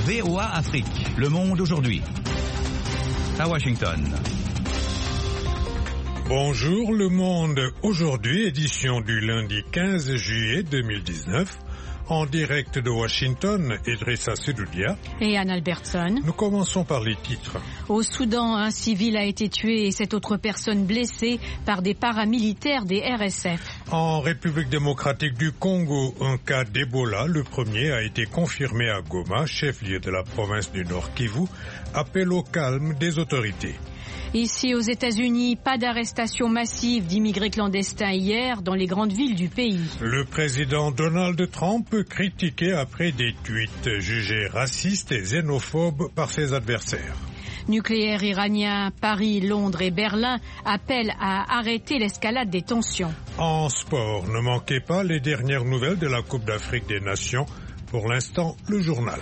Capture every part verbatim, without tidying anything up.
V O A Afrique. Le monde aujourd'hui. À Washington. Bonjour le monde aujourd'hui, édition du lundi quinze juillet deux mille dix-neuf. En direct de Washington, Idrissa Sedoudia et Anne Albertson. Nous commençons par les titres. Au Soudan, un civil a été tué et sept autres personnes blessées par des paramilitaires des R S F. En République démocratique du Congo, un cas d'Ebola, le premier, a été confirmé à Goma, chef-lieu de la province du Nord Kivu, appel au calme des autorités. Ici aux États-Unis, pas d'arrestation massive d'immigrés clandestins hier dans les grandes villes du pays. Le président Donald Trump critiqué après des tweets jugés racistes et xénophobes par ses adversaires. Nucléaire iranien, Paris, Londres et Berlin appellent à arrêter l'escalade des tensions. En sport, ne manquez pas les dernières nouvelles de la Coupe d'Afrique des Nations. Pour l'instant, le journal.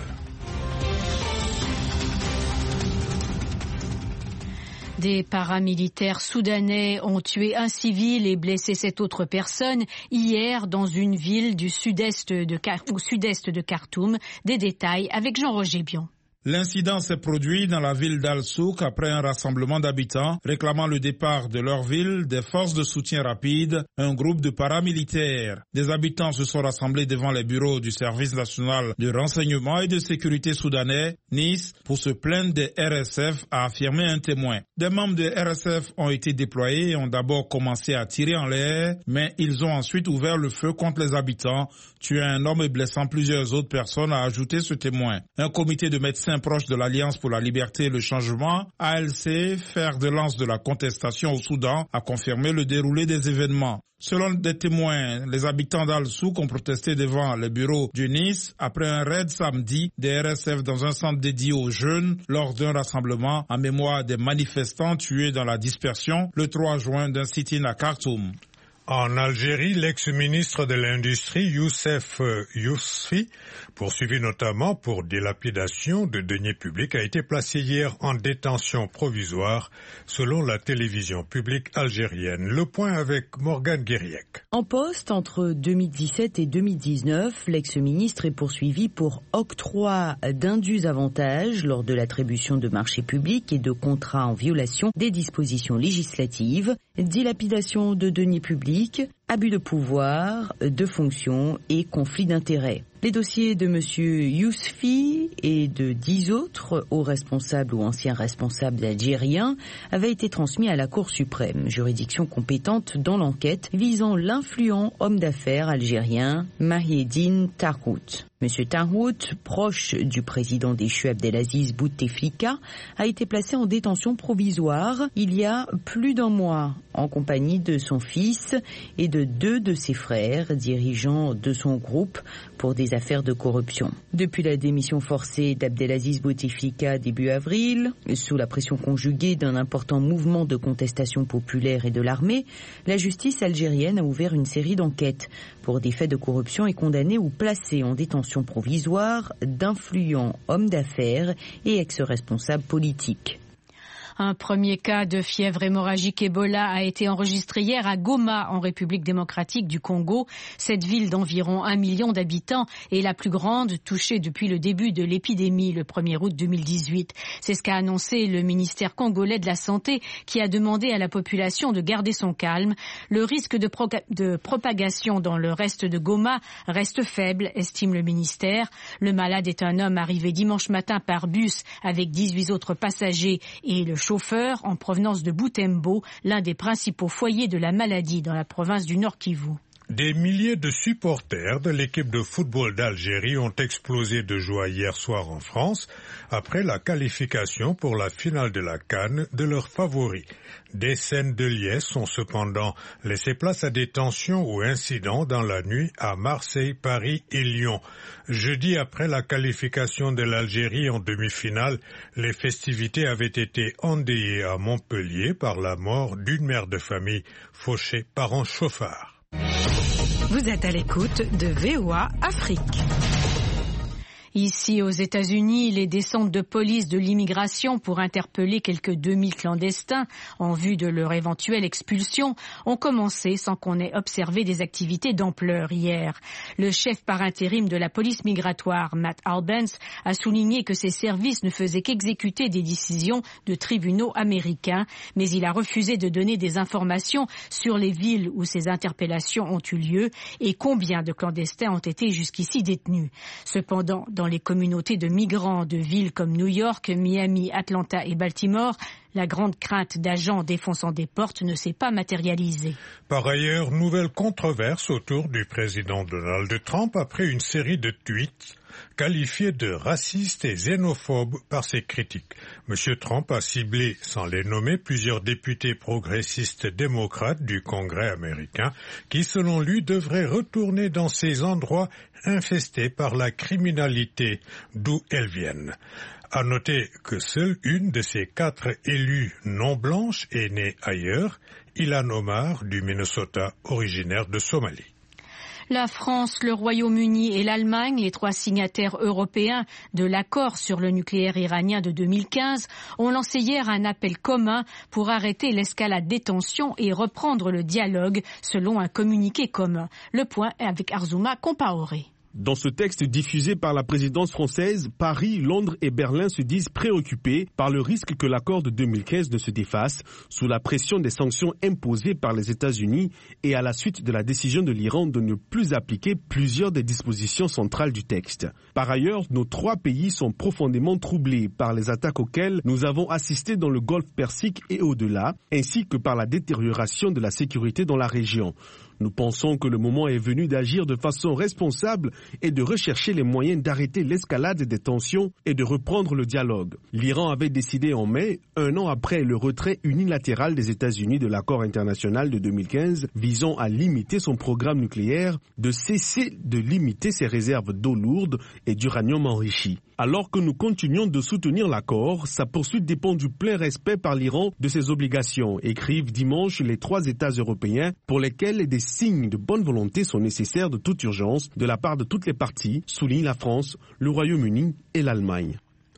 Des paramilitaires soudanais ont tué un civil et blessé sept autres personnes hier dans une ville du sud-est de, Car- au sud-est de Khartoum. Des détails avec Jean-Roger Bion. L'incident s'est produit dans la ville d'Al-Souk après un rassemblement d'habitants réclamant le départ de leur ville des forces de soutien rapide, un groupe de paramilitaires. Des habitants se sont rassemblés devant les bureaux du service national de renseignement et de sécurité soudanais, Nice, pour se plaindre des R S F, a affirmé un témoin. Des membres de R S F ont été déployés et ont d'abord commencé à tirer en l'air, mais ils ont ensuite ouvert le feu contre les habitants, tuant un homme et blessant plusieurs autres personnes, a ajouté ce témoin. Un comité de médecins proche de l'Alliance pour la liberté et le changement, A L C, fer de lance de la contestation au Soudan, a confirmé le déroulé des événements. Selon des témoins, les habitants d'Al-Souk ont protesté devant les bureaux du Nice après un raid samedi des R S F dans un centre dédié aux jeunes lors d'un rassemblement en mémoire des manifestants tués dans la dispersion le trois juin d'un sit-in à Khartoum. En Algérie, l'ex-ministre de l'Industrie, Youssef Yousfi, poursuivi notamment pour dilapidation de deniers publics, a été placé hier en détention provisoire, selon la télévision publique algérienne. Le point avec Morgane Guériec. En poste entre deux mille dix-sept et deux mille dix-neuf, l'ex-ministre est poursuivi pour octroi d'indus avantages lors de l'attribution de marchés publics et de contrats en violation des dispositions législatives, dilapidation de deniers publics, abus de pouvoir, de fonction et conflit d'intérêts. Les dossiers de M. Yousfi et de dix autres hauts responsables ou anciens responsables algériens avaient été transmis à la Cour suprême, juridiction compétente dans l'enquête visant l'influent homme d'affaires algérien Mahieddine Tarhout. M. Tarhout, proche du président déchu Abdelaziz Bouteflika, a été placé en détention provisoire il y a plus d'un mois, en compagnie de son fils et de deux de ses frères, dirigeants de son groupe pour des affaires de corruption. Depuis la démission forcée d'Abdelaziz Bouteflika début avril, sous la pression conjuguée d'un important mouvement de contestation populaire et de l'armée, la justice algérienne a ouvert une série d'enquêtes pour des faits de corruption et condamné ou placé en détention provisoire d'influents hommes d'affaires et ex-responsables politiques. Un premier cas de fièvre hémorragique Ebola a été enregistré hier à Goma, en République démocratique du Congo. Cette ville d'environ un million d'habitants est la plus grande touchée depuis le début de l'épidémie, le premier août deux mille dix-huit. C'est ce qu'a annoncé le ministère congolais de la Santé, qui a demandé à la population de garder son calme. Le risque de, pro- de propagation dans le reste de Goma reste faible, estime le ministère. Le malade est un homme arrivé dimanche matin par bus avec dix-huit autres passagers et le chauffeur en provenance de Butembo, l'un des principaux foyers de la maladie dans la province du Nord Kivu. Des milliers de supporters de l'équipe de football d'Algérie ont explosé de joie hier soir en France après la qualification pour la finale de la CAN de leurs favoris. Des scènes de liesse ont cependant laissé place à des tensions ou incidents dans la nuit à Marseille, Paris et Lyon. Jeudi, après la qualification de l'Algérie en demi-finale, les festivités avaient été endeuillées à Montpellier par la mort d'une mère de famille fauchée par un chauffard. Vous êtes à l'écoute de V O A Afrique. Ici, aux États-Unis, les descentes de police de l'immigration pour interpeller quelques deux mille clandestins en vue de leur éventuelle expulsion ont commencé sans qu'on ait observé des activités d'ampleur hier. Le chef par intérim de la police migratoire, Matt Albence, a souligné que ses services ne faisaient qu'exécuter des décisions de tribunaux américains, mais il a refusé de donner des informations sur les villes où ces interpellations ont eu lieu et combien de clandestins ont été jusqu'ici détenus. Cependant, dans les communautés de migrants de villes comme New York, Miami, Atlanta et Baltimore, la grande crainte d'agents défonçant des portes ne s'est pas matérialisée. Par ailleurs, nouvelle controverse autour du président Donald Trump après une série de tweets qualifiés de racistes et xénophobes par ses critiques. Monsieur Trump a ciblé, sans les nommer, plusieurs députés progressistes démocrates du Congrès américain qui, selon lui, devraient retourner dans ces endroits infestés par la criminalité d'où elles viennent. À noter que seule une de ces quatre élus non blanches est née ailleurs, Ilhan Omar du Minnesota, originaire de Somalie. La France, le Royaume-Uni et l'Allemagne, les trois signataires européens de l'accord sur le nucléaire iranien de deux mille quinze, ont lancé hier un appel commun pour arrêter l'escalade des tensions et reprendre le dialogue selon un communiqué commun. Le point est avec Arzouma Compaoré. Dans ce texte diffusé par la présidence française, Paris, Londres et Berlin se disent préoccupés par le risque que l'accord de deux mille quinze ne se défasse sous la pression des sanctions imposées par les États-Unis et à la suite de la décision de l'Iran de ne plus appliquer plusieurs des dispositions centrales du texte. Par ailleurs, nos trois pays sont profondément troublés par les attaques auxquelles nous avons assisté dans le Golfe Persique et au-delà, ainsi que par la détérioration de la sécurité dans la région. Nous pensons que le moment est venu d'agir de façon responsable et de rechercher les moyens d'arrêter l'escalade des tensions et de reprendre le dialogue. L'Iran avait décidé en mai, un an après le retrait unilatéral des États-Unis de l'accord international de deux mille quinze visant à limiter son programme nucléaire, de cesser de limiter ses réserves d'eau lourde et d'uranium enrichi. Alors que nous continuons de soutenir l'accord, sa poursuite dépend du plein respect par l'Iran de ses obligations, écrivent dimanche les trois États européens pour lesquels des signes de bonne volonté sont nécessaires de toute urgence de la part de toutes les parties, soulignent la France, le Royaume-Uni et l'Allemagne.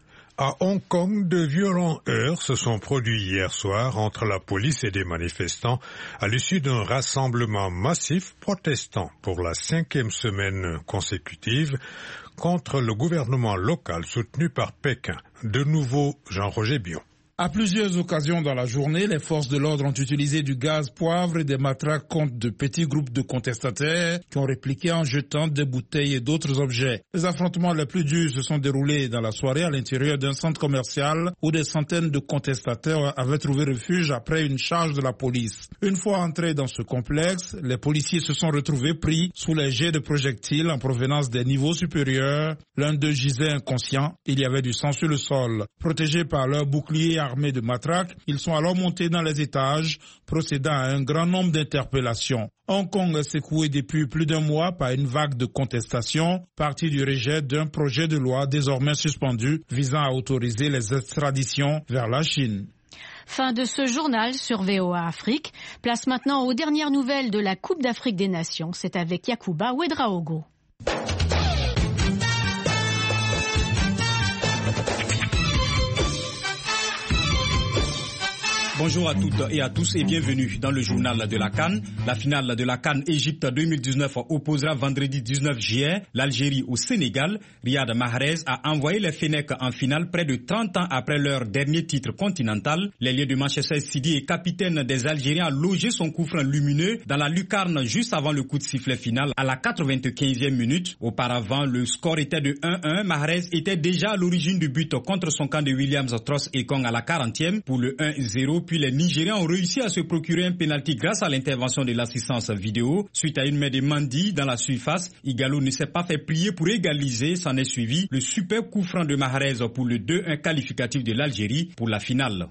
À Hong Kong, de violents heurts se sont produits hier soir entre la police et des manifestants à l'issue d'un rassemblement massif protestant pour la cinquième semaine consécutive contre le gouvernement local soutenu par Pékin. De nouveau, Jean-Roger Bion. À plusieurs occasions dans la journée, les forces de l'ordre ont utilisé du gaz poivre et des matraques contre de petits groupes de contestataires qui ont répliqué en jetant des bouteilles et d'autres objets. Les affrontements les plus durs se sont déroulés dans la soirée à l'intérieur d'un centre commercial où des centaines de contestataires avaient trouvé refuge après une charge de la police. Une fois entrés dans ce complexe, les policiers se sont retrouvés pris sous les jets de projectiles en provenance des niveaux supérieurs. L'un d'eux gisait inconscient. Il y avait du sang sur le sol. Protégés par leurs boucliers armés de matraques, ils sont alors montés dans les étages, procédant à un grand nombre d'interpellations. Hong Kong est secoué depuis plus d'un mois par une vague de contestations, partie du rejet d'un projet de loi désormais suspendu visant à autoriser les extraditions vers la Chine. Fin de ce journal sur V O A Afrique. Place maintenant aux dernières nouvelles de la Coupe d'Afrique des Nations. C'est avec Yacouba Ouedraogo. Bonjour à toutes et à tous et bienvenue dans le journal de la CAN. La finale de la CAN Égypte deux mille dix-neuf opposera vendredi dix-neuf juillet l'Algérie au Sénégal. Riyad Mahrez a envoyé les Fennecs en finale près de trente ans après leur dernier titre continental. L'ailier de Manchester City et capitaine des Algériens a logé son coup franc lumineux dans la lucarne juste avant le coup de sifflet final à la quatre-vingt-quinzième minute. Auparavant, le score était de un un. Mahrez était déjà à l'origine du but contre son camp de Williams Tross Ekong à la quarantième pour le un zéro. Puis les Nigériens ont réussi à se procurer un pénalty grâce à l'intervention de l'assistance vidéo. Suite à une main de Mendy dans la surface, Igalo ne s'est pas fait plier pour égaliser. S'en est suivi le super coup franc de Mahrez pour le deux un qualificatif de l'Algérie pour la finale.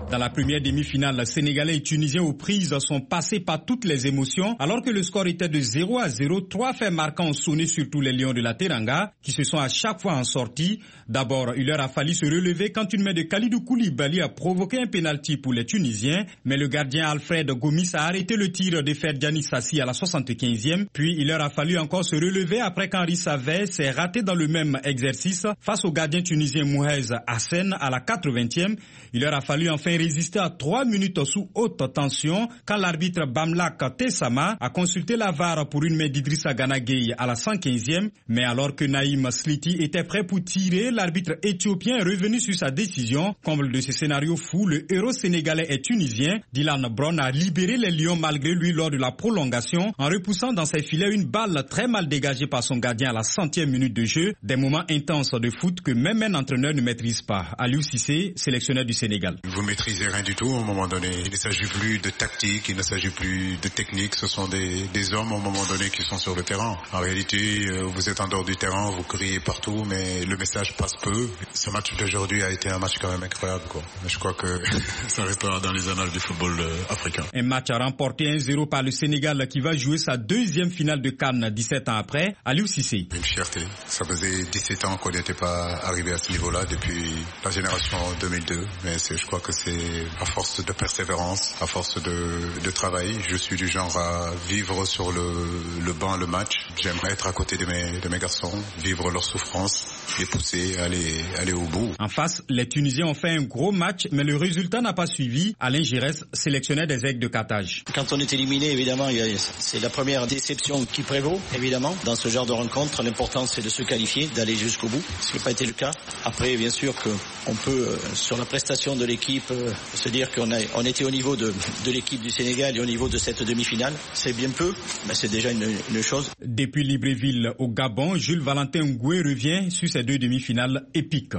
Dans la première demi-finale, Sénégalais et Tunisiens aux prises sont passés par toutes les émotions. Alors que le score était de zéro à zéro, trois faits marquants ont sonné sur tous les lions de la Teranga, qui se sont à chaque fois en sortie. D'abord, il leur a fallu se relever quand une main de Kalidou Koulibaly a provoqué un pénalty pour les Tunisiens. Mais le gardien Alfred Gomis a arrêté le tir de Ferdiani Sassi à la soixante-quinzième. Puis il leur a fallu encore se relever après qu'Henri Savey s'est raté dans le même exercice face au gardien tunisien Mouhez Hassen à la quatre-vingtième. Il leur a fallu enfin résister à trois minutes sous haute tension quand l'arbitre Bamlak Tessama a consulté la V A R pour une main d'Idrissa Gana Gueye à la cent quinzième. Mais alors que Naïm Sliti était prêt pour tirer, l'arbitre éthiopien est revenu sur sa décision. Comble de ce scénario fou, le héros sénégalais et tunisien Dylan Brown a libéré les Lions malgré lui lors de la prolongation en repoussant dans ses filets une balle très mal dégagée par son gardien à la centième minute de jeu. Des moments intenses de foot que même un entraîneur ne maîtrise pas. Aliou Cissé, sélectionneur du Sénégal. Vous maîtrisez rien du tout à un moment donné. Il ne s'agit plus de tactique, il ne s'agit plus de technique. Ce sont des, des hommes à un moment donné qui sont sur le terrain. En réalité, vous êtes en dehors du terrain, vous criez partout, mais le message passe peu. Ce match d'aujourd'hui a été un match quand même incroyable, quoi. Je crois que ça restera dans les annales du football africain. Un match remporté un zéro par le Sénégal qui va jouer sa deuxième finale de CAN dix-sept ans après. Aliou Cissé. Une fierté. Ça faisait dix-sept ans qu'on n'était pas arrivé à ce niveau-là depuis la génération deux mille deux. Mais c'est, je crois que c'est à force de persévérance, à force de, de travail. Je suis du genre à vivre sur le, le banc le match. J'aimerais être à côté de mes, de mes garçons, vivre leur souffrance, les pousser, aller, aller au bout. En face, les Tunisiens ont fait un gros match, mais le résultat n'a pas suivi. Alain Giresse, sélectionneur des Aigles de Carthage. Quand on est éliminé, évidemment, il y a, c'est la première déception qui prévaut, évidemment. Dans ce genre de rencontre, l'important c'est de se qualifier, d'aller jusqu'au bout, ce qui n'a pas été le cas. Après, bien sûr qu'on peut, euh, sur la prestation de l'équipe, euh, se dire qu'on a, on était au niveau de, de l'équipe du Sénégal et au niveau de cette demi-finale. C'est bien peu, mais c'est déjà une, une chose. Depuis Libreville au Gabon, Jules Valentin Ngoué revient sur ces deux demi-finales épiques.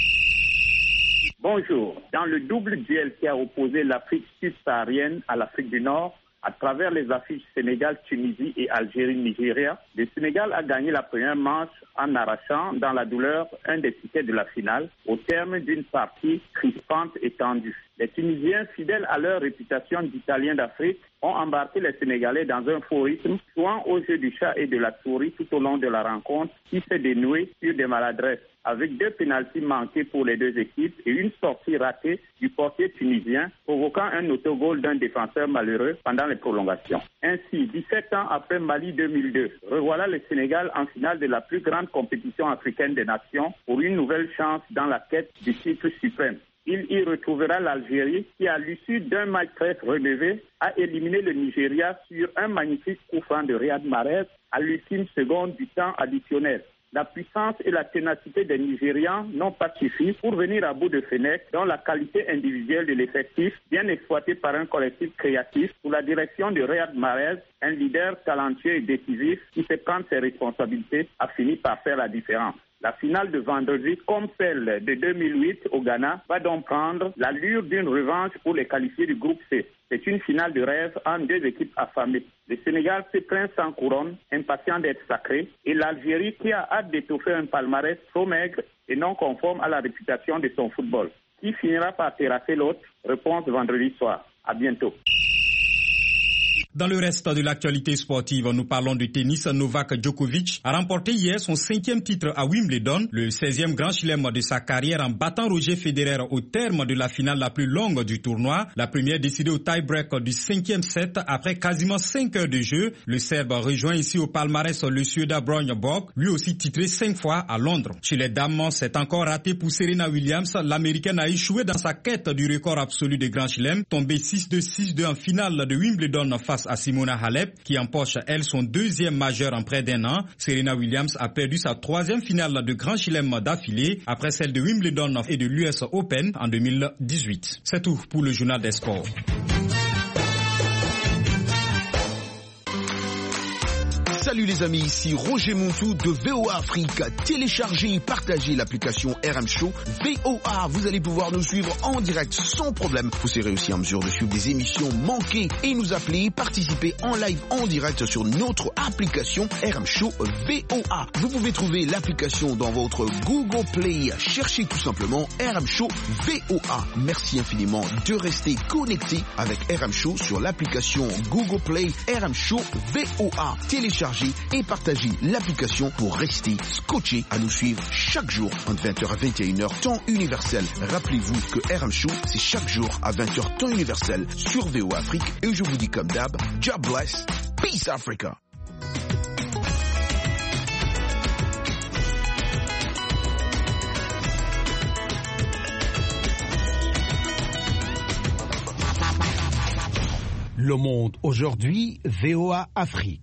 Bonjour. Dans le double duel qui a opposé l'Afrique subsaharienne à l'Afrique du Nord, à travers les affiches Sénégal, Tunisie et Algérie, Nigeria, le Sénégal a gagné la première manche en arrachant dans la douleur un des tickets de la finale au terme d'une partie crispante et tendue. Les Tunisiens, fidèles à leur réputation d'Italiens d'Afrique, ont embarqué les Sénégalais dans un faux rythme, jouant au jeu du chat et de la souris tout au long de la rencontre qui s'est dénouée sur des maladresses, avec deux pénaltys manqués pour les deux équipes et une sortie ratée du portier tunisien, provoquant un autogol d'un défenseur malheureux pendant les prolongations. Ainsi, dix-sept ans après Mali deux mille deux, revoilà le Sénégal en finale de la plus grande compétition africaine des nations pour une nouvelle chance dans la quête du titre suprême. Il y retrouvera l'Algérie qui, à l'issue d'un match très relevé, a éliminé le Nigeria sur un magnifique coup franc de Riyad Mahrez à l'ultime seconde du temps additionnel. La puissance et la ténacité des Nigérians n'ont pas suffi pour venir à bout de Fenech, dont la qualité individuelle de l'effectif, bien exploitée par un collectif créatif, sous la direction de Riyad Mahrez, un leader talentueux et décisif qui sait prendre ses responsabilités, a fini par faire la différence. La finale de vendredi, comme celle de deux mille huit au Ghana, va donc prendre l'allure d'une revanche pour les qualifiés du groupe C. C'est une finale de rêve entre deux équipes affamées. Le Sénégal se plaint sans couronne, impatient d'être sacré, et l'Algérie qui a hâte d'étoffer un palmarès trop maigre et non conforme à la réputation de son football. Qui finira par terrasser l'autre? Réponse vendredi soir. À bientôt. Dans le reste de l'actualité sportive, nous parlons de tennis. Novak Djokovic a remporté hier son cinquième titre à Wimbledon, le seizième grand chelem de sa carrière en battant Roger Federer au terme de la finale la plus longue du tournoi. La première décidée au tie-break du cinquième set après quasiment cinq heures de jeu. Le Serbe rejoint ici au palmarès le Suédois Björn Borg, lui aussi titré cinq fois à Londres. Chez les dames, c'est encore raté pour Serena Williams. L'Américaine a échoué dans sa quête du record absolu des grands chelems, tombée six deux six deux en finale de Wimbledon face à Simona Halep, qui empoche, elle, son deuxième majeur en près d'un an. Serena Williams a perdu sa troisième finale de Grand Chelem d'affilée, après celle de Wimbledon et de l'U S Open en deux mille dix-huit. C'est tout pour le journal des sports. Salut les amis, ici Roger Montou de V O A Afrique. Téléchargez et partagez l'application R M Show V O A. Vous allez pouvoir nous suivre en direct sans problème. Vous serez aussi en mesure de suivre des émissions manquées et nous appeler, participer en live en direct sur notre application R M Show V O A. Vous pouvez trouver l'application dans votre Google Play. Cherchez tout simplement R M Show V O A. Merci infiniment de rester connecté avec R M Show sur l'application Google Play R M Show V O A. Téléchargez et partagez l'application pour rester scotché à nous suivre chaque jour entre vingt heures et vingt et une heures temps universel. Rappelez-vous que R M Show c'est chaque jour à vingt heures temps universel sur V O A Afrique et je vous dis comme d'hab, God bless, peace Africa. Le Monde aujourd'hui, V O A Afrique.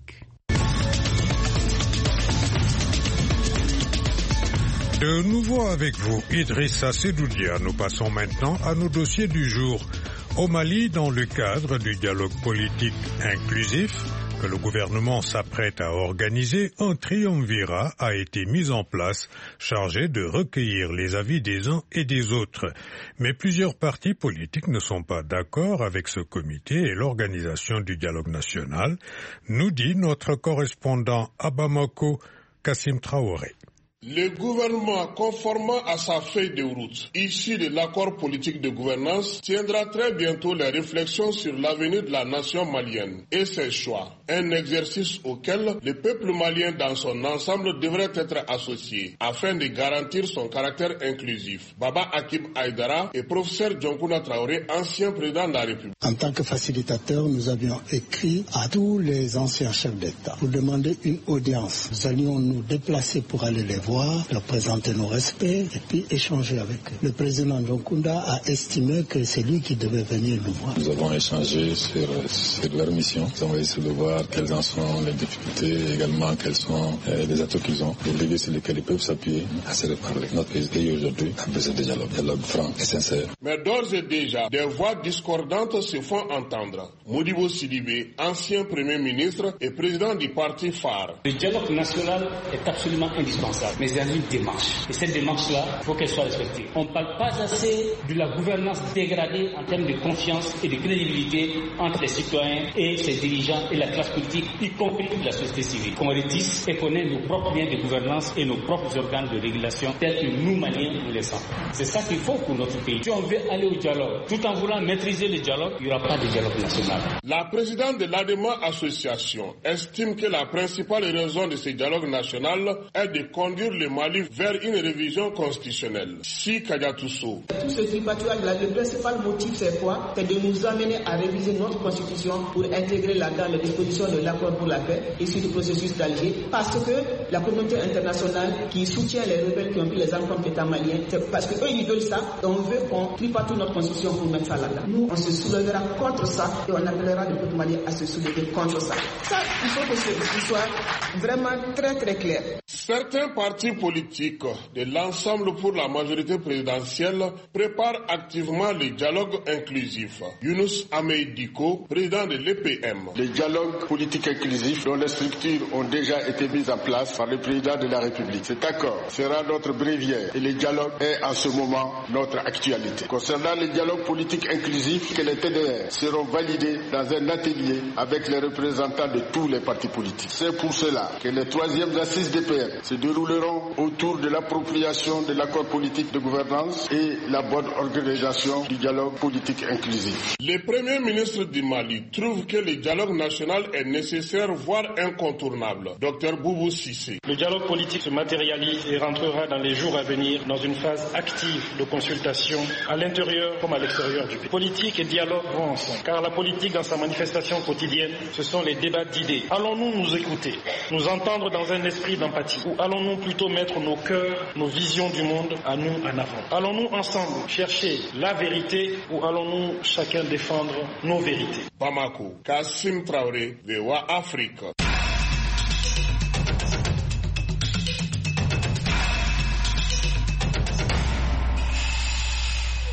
De nouveau avec vous, Idrissa Sedoudia. Nous passons maintenant à nos dossiers du jour. Au Mali, dans le cadre du dialogue politique inclusif que le gouvernement s'apprête à organiser, un triumvirat a été mis en place, chargé de recueillir les avis des uns et des autres. Mais plusieurs partis politiques ne sont pas d'accord avec ce comité et l'organisation du dialogue national, nous dit notre correspondant à Bamako, Kassim Traoré. Le gouvernement, conformément à sa feuille de route, issue de l'accord politique de gouvernance, tiendra très bientôt les réflexions sur l'avenir de la nation malienne et ses choix. Un exercice auquel le peuple malien dans son ensemble devrait être associé afin de garantir son caractère inclusif. Baba Hakim Aïdara et professeur Dionkouna Traoré, ancien président de la République. En tant que facilitateur, nous avions écrit à tous les anciens chefs d'État pour demander une audience. Nous allions nous déplacer pour aller les voir, leur présenter nos respects et puis échanger avec eux. Le président Dionkounda a estimé que c'est lui qui devait venir nous voir. Nous avons échangé sur, sur leur mission. Nous avons essayé de voir quelles en sont les difficultés et également quels sont euh, les atouts qu'ils ont, les leviers sur lesquels ils peuvent s'appuyer à se reparler. Notre pays aujourd'hui a besoin de dialogue, dialogue franc et sincère. Mais d'ores et déjà, des voix discordantes se font entendre. Modibo Sidibé, ancien Premier ministre et président du parti phare. Le dialogue national est absolument indispensable, mais il y a une démarche. Et cette démarche-là, il faut qu'elle soit respectée. On ne parle pas assez de la gouvernance dégradée en termes de confiance et de crédibilité entre les citoyens et ses dirigeants et la classe politique, y compris la société civile. Qu'on rétisse et qu'on ait nos propres liens de gouvernance et nos propres organes de régulation tels que nous, Maliens, nous les sentons. C'est ça qu'il faut pour notre pays. Si on veut aller au dialogue, tout en voulant maîtriser le dialogue, il n'y aura pas de dialogue national. La présidente de l'Adema Association estime que la principale raison de ce dialogue national est de conduire le Mali vers une révision constitutionnelle. Si Kadiatousso. Tout ce tripatouage-là, le principal motif c'est quoi? C'est de nous amener à réviser notre constitution pour intégrer là-dedans les dispositions de l'accord pour la paix issu du processus d'Alger, parce que la communauté internationale qui soutient les rebelles qui ont pris les armes contre l'État malien, c'est parce qu'eux ils veulent ça, et on veut qu'on tripatoue notre constitution pour mettre ça là-dedans. Nous, on se soulèvera contre ça et on appellera le peuple malien à se soulever contre ça. Ça, il faut que ce soit vraiment très très clair. Certains partis politiques de l'ensemble pour la majorité présidentielle préparent activement le dialogue inclusif. Younous Ahmed Diko, président de l'E P M. Le dialogue politique inclusif dont les structures ont déjà été mises en place par le président de la République. Cet accord sera notre bréviaire et le dialogue est en ce moment notre actualité. Concernant le dialogue politique inclusif, que les T D R seront validés dans un atelier avec les représentants de tous les partis politiques. C'est pour cela que les troisièmes assises D P M se dérouleront autour de l'appropriation de l'accord politique de gouvernance et la bonne organisation du dialogue politique inclusif. Le Premier ministre du Mali trouve que le dialogue national est nécessaire, voire incontournable. Docteur Boubou Sissé. Le dialogue politique se matérialise et rentrera dans les jours à venir dans une phase active de consultation à l'intérieur comme à l'extérieur du pays. Politique et dialogue vont ensemble, car la politique dans sa manifestation quotidienne, ce sont les débats d'idées. Allons-nous nous écouter, nous entendre dans un esprit d'empathie, ou allons-nous plutôt mettre nos cœurs, nos visions du monde à nous en avant? Allons-nous ensemble chercher la vérité ou allons-nous chacun défendre nos vérités? Bamako, Kassim Traoré, V O A Afrique.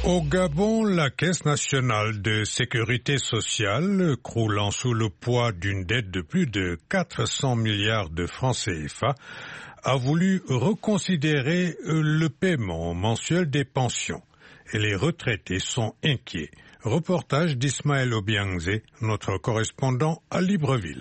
Au Gabon, la Caisse nationale de sécurité sociale, croulant sous le poids d'une dette de plus de quatre cents milliards de francs C F A, a voulu reconsidérer le paiement mensuel des pensions. Et les retraités sont inquiets. Reportage d'Ismaël Obiangze, notre correspondant à Libreville.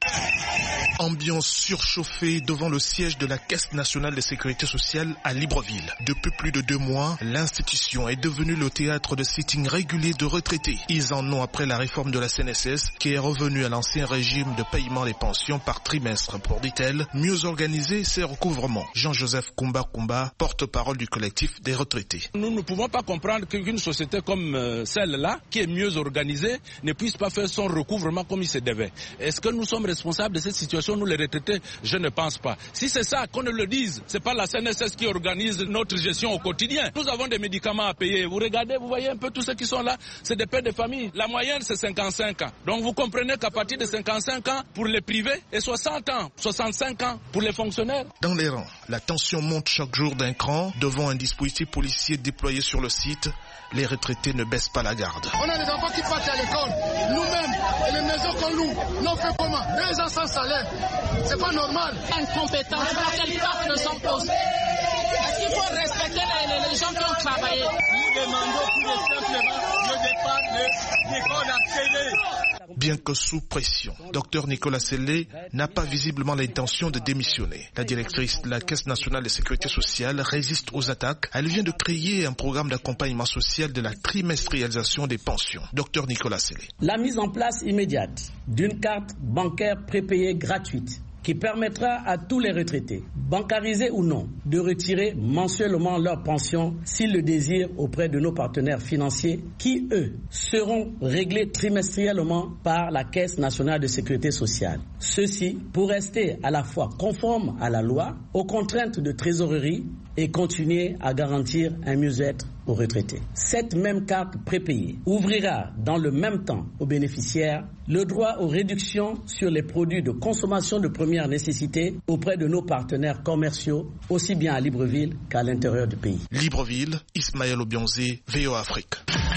Ambiance surchauffée devant le siège de la Caisse nationale de sécurité sociale à Libreville. Depuis plus de deux mois, l'institution est devenue le théâtre de sittings réguliers de retraités. Ils en ont après la réforme de la C N S S qui est revenue à l'ancien régime de paiement des pensions par trimestre pour, dit-elle, mieux organiser ses recouvrements. Jean-Joseph Koumba Koumba, porte-parole du collectif des retraités. Nous ne pouvons pas comprendre qu'une société comme celle-là, qui est mieux organisée, ne puisse pas faire son recouvrement comme il se devait. Est-ce que nous sommes responsables de cette situation? Nous les retraités, je ne pense pas. Si c'est ça, qu'on ne le dise, c'est pas la C N S S qui organise notre gestion au quotidien. Nous avons des médicaments à payer. Vous regardez, vous voyez un peu tous ceux qui sont là, c'est des pères de famille. La moyenne, c'est cinquante-cinq ans. Donc vous comprenez qu'à partir de cinquante-cinq ans pour les privés et soixante ans, soixante-cinq ans pour les fonctionnaires. Dans les rangs, la tension monte chaque jour d'un cran. Devant un dispositif policier déployé sur le site, les retraités ne baissent pas la garde. On a des enfants qui partent à l'école, nous-mêmes, et les maisons qu'on loue, nous on fait comment? Deux ans sans salaire, c'est pas normal. Incompétence, pour quelle part de son poste? Est-ce qu'il faut respecter les, les gens qui ont travaillé? Nous demandons tout simplement le départ de Nicolas Sellé. Bien que sous pression, Dr Nicolas Sellé n'a pas visiblement l'intention de démissionner. La directrice de la Caisse nationale de sécurité sociale résiste aux attaques. Elle vient de créer un programme d'accompagnement social de la trimestrialisation des pensions. Dr Nicolas Sellé. La mise en place immédiate d'une carte bancaire prépayée gratuite qui permettra à tous les retraités, bancarisés ou non, de retirer mensuellement leur pension s'ils le désirent auprès de nos partenaires financiers qui, eux, seront réglés trimestriellement par la Caisse nationale de sécurité sociale. Ceci pour rester à la fois conforme à la loi, aux contraintes de trésorerie et continuer à garantir un mieux-être aux retraités. Cette même carte prépayée ouvrira dans le même temps aux bénéficiaires le droit aux réductions sur les produits de consommation de première nécessité auprès de nos partenaires commerciaux, aussi bien à Libreville qu'à l'intérieur du pays. Libreville, Ismaël Obiangze, V O A Afrique.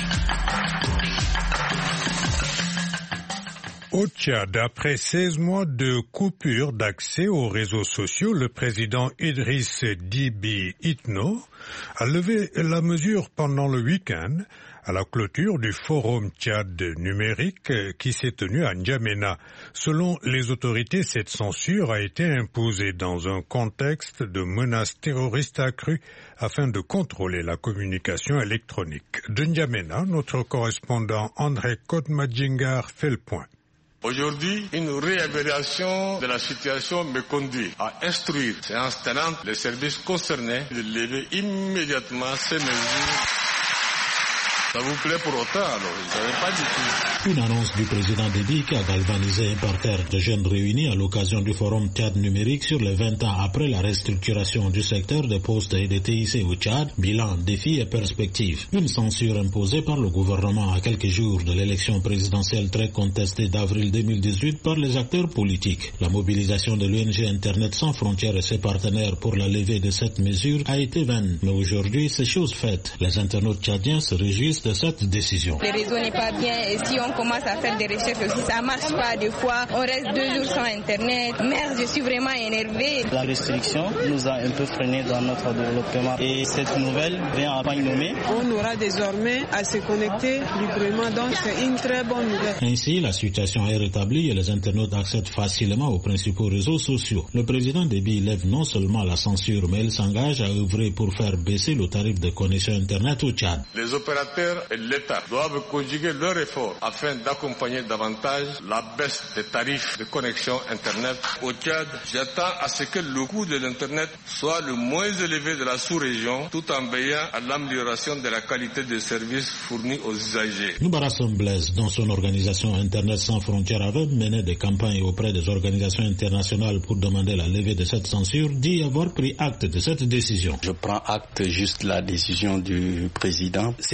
Au Tchad, après seize mois de coupure d'accès aux réseaux sociaux, le président Idriss Déby Itno a levé la mesure pendant le week-end à la clôture du Forum Tchad numérique qui s'est tenu à N'Djamena. Selon les autorités, cette censure a été imposée dans un contexte de menaces terroristes accrues afin de contrôler la communication électronique. De N'Djamena, notre correspondant André Kodmadjingar fait le point. Aujourd'hui, une réévaluation de la situation me conduit à instruire, séance tenante, les services concernés de lever immédiatement ces mesures. Ça vous plaît pour autant, alors? Je ne savais pas du tout. Une annonce du président Déby qui a galvanisé un parterre de jeunes réunis à l'occasion du Forum Tchad numérique sur les vingt ans après la restructuration du secteur des postes et des T I C au Tchad, bilan, défis et perspectives. Une censure imposée par le gouvernement à quelques jours de l'élection présidentielle très contestée d'avril deux mille dix-huit par les acteurs politiques. La mobilisation de l'O N G Internet sans frontières et ses partenaires pour la levée de cette mesure a été vaine. Mais aujourd'hui, c'est chose faite. Les internautes tchadiens se réjouissent de cette décision. Le réseau n'est pas bien et si on commence à faire des recherches aussi, ça marche pas. Des fois, on reste deux jours sans Internet. Merde, je suis vraiment énervée. La restriction nous a un peu freiné dans notre développement et cette nouvelle vient à point nommé. On aura désormais à se connecter librement, donc c'est une très bonne nouvelle. Ainsi, la situation est rétablie et les internautes accèdent facilement aux principaux réseaux sociaux. Le président Déby lève non seulement la censure, mais il s'engage à œuvrer pour faire baisser le tarif de connexion Internet au Tchad. Les opérateurs et l'État doivent conjuguer leurs efforts afin d'accompagner davantage la baisse des tarifs de connexion Internet au Tchad. J'attends à ce que le coût de l'Internet soit le moins élevé de la sous-région tout en veillant à l'amélioration de la qualité des services fournis aux usagers. Noubaras Blaise, dans son organisation Internet sans frontières, avait mené des campagnes auprès des organisations internationales pour demander la levée de cette censure, dit avoir pris acte de cette décision. Je prends acte juste de la décision du président. Ce qui a obligé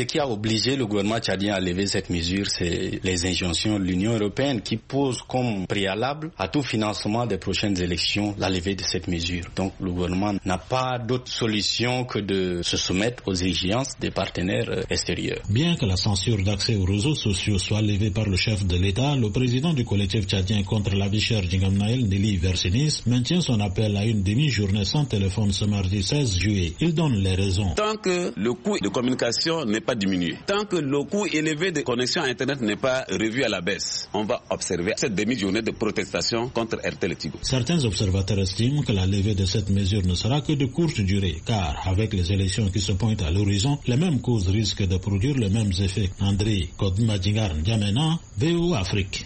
obligé le gouvernement tchadien à lever cette mesure, c'est les injonctions de l'Union européenne qui posent comme préalable à tout financement des prochaines élections la levée de cette mesure. Donc le gouvernement n'a pas d'autre solution que de se soumettre aux exigences des partenaires extérieurs. Bien que la censure d'accès aux réseaux sociaux soit levée par le chef de l'État, le président du collectif tchadien contre la vie chère Djingamnaël, Nelly Versinis, maintient son appel à une demi-journée sans téléphone ce mardi seize juillet. Il donne les raisons. Tant que le coût de communication n'est pas diminué, tant que le coût élevé de connexion à Internet n'est pas revu à la baisse, on va observer cette demi-journée de protestation contre R T L et Tigo. Certains observateurs estiment que la levée de cette mesure ne sera que de courte durée, car avec les élections qui se pointent à l'horizon, les mêmes causes risquent de produire les mêmes effets. André Kodmadjingar N'Djamena, V O Afrique.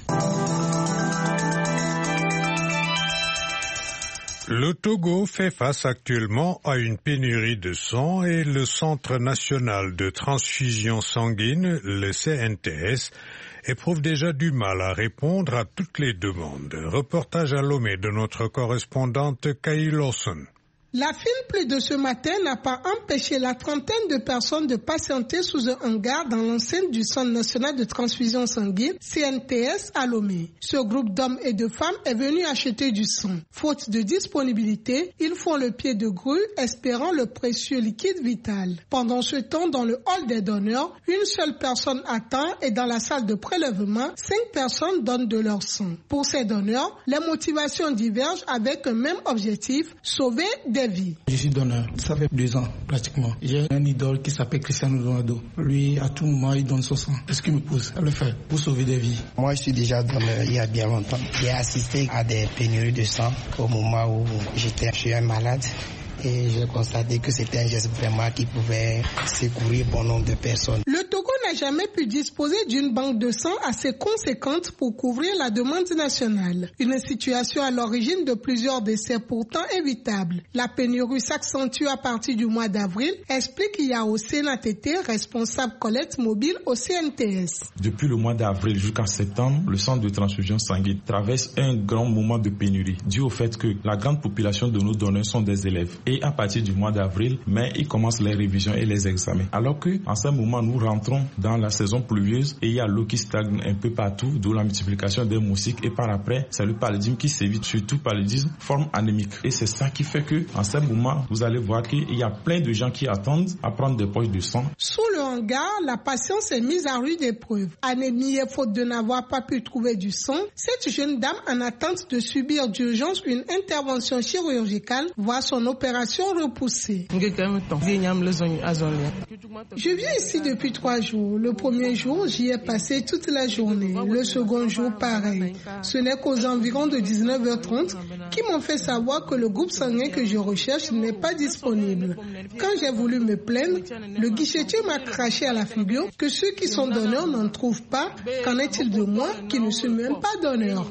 Le Togo fait face actuellement à une pénurie de sang et le Centre national de transfusion sanguine, le C N T S, éprouve déjà du mal à répondre à toutes les demandes. Reportage à Lomé de notre correspondante Kay Lawson. La file plus de ce matin n'a pas empêché la trentaine de personnes de patienter sous un hangar dans l'enceinte du Centre national de transfusion sanguine, C N T S, à Lomé. Ce groupe d'hommes et de femmes est venu acheter du sang. Faute de disponibilité, ils font le pied de grue, espérant le précieux liquide vital. Pendant ce temps, dans le hall des donneurs, une seule personne attend et dans la salle de prélèvement, cinq personnes donnent de leur sang. Pour ces donneurs, les motivations divergent avec un même objectif, sauver des vies. Je suis donneur, ça fait deux ans pratiquement. J'ai un idole qui s'appelle Cristiano Ronaldo. Lui, à tout moment, il donne son sang. Est-ce qu'il me pousse à le faire pour sauver des vies? Moi, je suis déjà donneur il y a bien longtemps. J'ai assisté à des pénuries de sang au moment où j'étais chez un malade. Et j'ai constaté que c'était un geste vraiment qui pouvait secourir bon nombre de personnes. Le Togo n'a jamais pu disposer d'une banque de sang assez conséquente pour couvrir la demande nationale. Une situation à l'origine de plusieurs décès pourtant évitables. La pénurie s'accentue à partir du mois d'avril, explique Yao Sénatété, responsable collecte mobile au C N T S. Depuis le mois d'avril jusqu'à septembre, le centre de transfusion sanguine traverse un grand moment de pénurie, dû au fait que la grande population de nos donneurs sont des élèves. Et à partir du mois d'avril, mai, ils commencent les révisions et les examens. Alors que, en ce moment, nous rentrons dans la saison pluvieuse et il y a l'eau qui stagne un peu partout, d'où la multiplication des moustiques. Et par après, c'est le paludisme qui s'évite, surtout paludisme, forme anémique. Et c'est ça qui fait que, en ce moment, vous allez voir qu'il y a plein de gens qui attendent à prendre des poches de sang. Sous le hangar, la patience est mise à rude épreuve. Anémie et faute de n'avoir pas pu trouver du sang, cette jeune dame en attente de subir d'urgence une intervention chirurgicale voit son opération repoussée. Je viens ici depuis trois jours. Le premier jour, j'y ai passé toute la journée. Le second jour, pareil. Ce n'est qu'aux environs de dix-neuf heures trente qui m'ont fait savoir que le groupe sanguin que je recherche n'est pas disponible. Quand j'ai voulu me plaindre, le guichetier m'a craché à la figure que ceux qui sont donneurs n'en trouvent pas. Qu'en est-il de moi qui ne suis même pas donneur?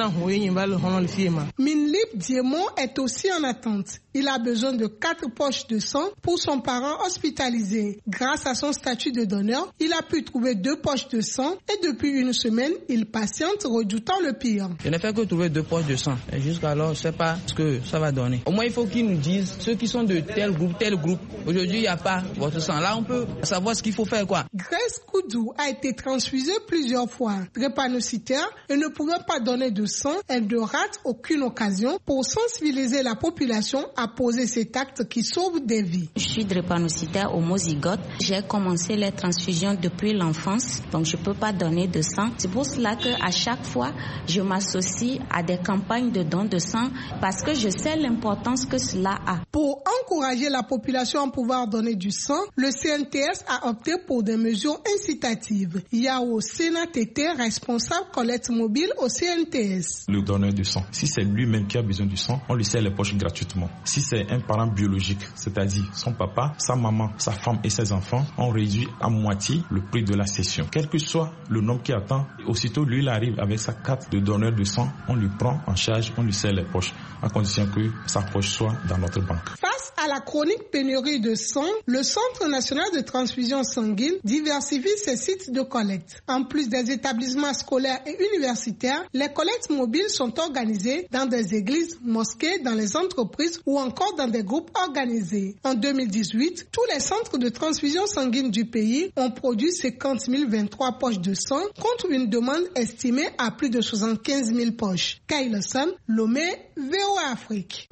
Minlip Diemon est aussi en attente. Il a besoin de quatre poches de sang pour son parent hospitalisé. Grâce à son statut de donneur, il a pu trouver deux poches de sang et depuis une semaine, il patiente redoutant le pire. Je n'ai fait que trouver deux poches de sang. Et jusqu'alors, je ne sais pas ce que ça va donner. Au moins, il faut qu'ils nous disent ceux qui sont de tel groupe, tel groupe. Aujourd'hui, il n'y a pas votre sang. Là, on peut savoir ce qu'il faut faire, quoi. Grace Koudou a été transfusée plusieurs fois. Drépanocytaire et ne pouvait pas donner de sang. Elle ne rate aucune occasion pour sensibiliser la population à poser cet acte qui sauve des vies. Je suis drépanocytaire homozygote. J'ai commencé les transfusions depuis l'enfance, donc je ne peux pas donner de sang. C'est pour cela qu'à chaque fois, je m'associe à des campagnes de don de sang parce que je sais l'importance que cela a. Pour encourager la population à pouvoir donner du sang, le C N T S a opté pour des mesures incitatives. Yao Sénatété, responsable collecte mobile au C N T S. Le donneur de sang, si c'est lui-même qui a besoin du sang, on lui sert les poches gratuitement. Si c'est un parent biologique, c'est-à-dire son papa, sa maman, sa femme et ses enfants, on réduit à moitié le prix de la session. Quel que soit le nombre qui attend, aussitôt lui il arrive avec sa carte de donneur de sang, on lui prend en charge, on lui serre les poches, à condition que sa poche soit dans notre banque. Face à la chronique pénurie de sang, le Centre national de transfusion sanguine diversifie ses sites de collecte. En plus des établissements scolaires et universitaires, les collectes mobiles sont organisées dans des églises, mosquées, dans les entreprises ou encore dans des groupes organisés. En deux mille dix-huit, tous les centres de transfusion sanguine du pays ont produit cinquante mille vingt-trois poches de sang contre une demande estimée à plus de soixante-quinze mille poches. Kyle Hassan, Lomé, V O A Afrique.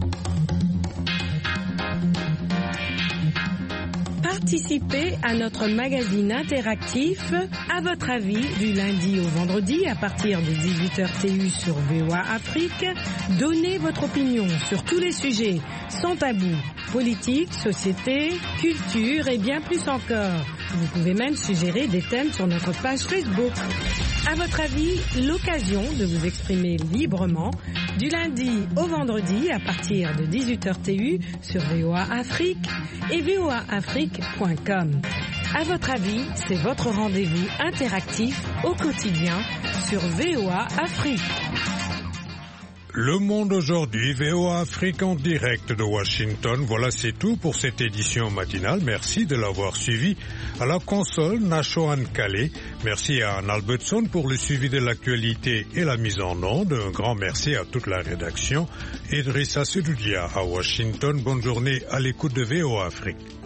Participez à notre magazine interactif À votre avis du lundi au vendredi à partir de dix-huit heures T U sur V O A Afrique. Donnez votre opinion sur tous les sujets sans tabou, politique, société, culture et bien plus encore. Vous pouvez même suggérer des thèmes sur notre page Facebook. À votre avis, l'occasion de vous exprimer librement du lundi au vendredi à partir de dix-huit heures T U sur V O A Afrique et V O A Afrique point com. À votre avis, c'est votre rendez-vous interactif au quotidien sur V O A Afrique. Le Monde aujourd'hui, V O A Afrique en direct de Washington. Voilà, c'est tout pour cette édition matinale. Merci de l'avoir suivi. À la console, Nachoan Calais. Merci à Anne Albertson pour le suivi de l'actualité et la mise en onde. Un grand merci à toute la rédaction. Idrissa Sedoudia à Washington. Bonne journée à l'écoute de V O A Afrique.